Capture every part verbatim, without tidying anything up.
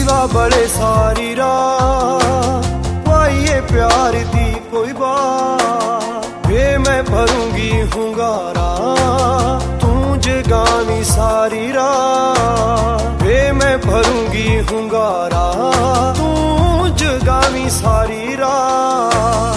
दीवा बड़े सारी रात पाइए प्यार दी कोई बात वे मैं भरूंगी हुंगारा तू जगावी सारी रात वे मैं भरूंगी हुंगारा तू जगावी सारी रात।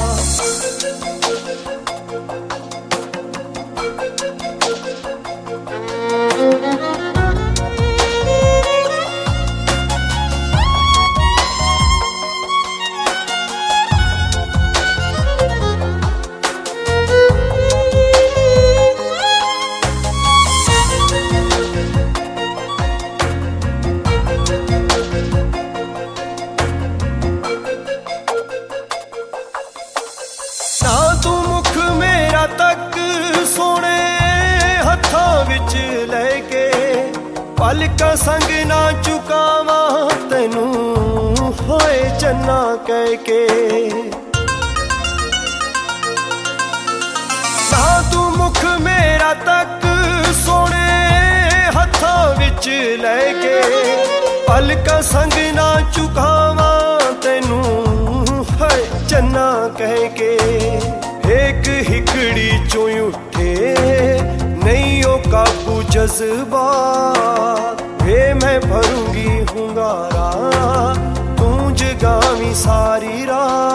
तू मुख मेरा तक सोने हथां विच लैके पलकां संग ना चुकावां तैनू होए चन्ना कह के ना तू मुख मेरा तक सोने हथां विच लैके पलकां संग ना चुकावां तैनू होए चन्ना कह के एक हिकड़ी चों उठे नहीं ओ काबू जज्बात वे मैं भरूंगी हुंगारा तू जगावी सारी रात।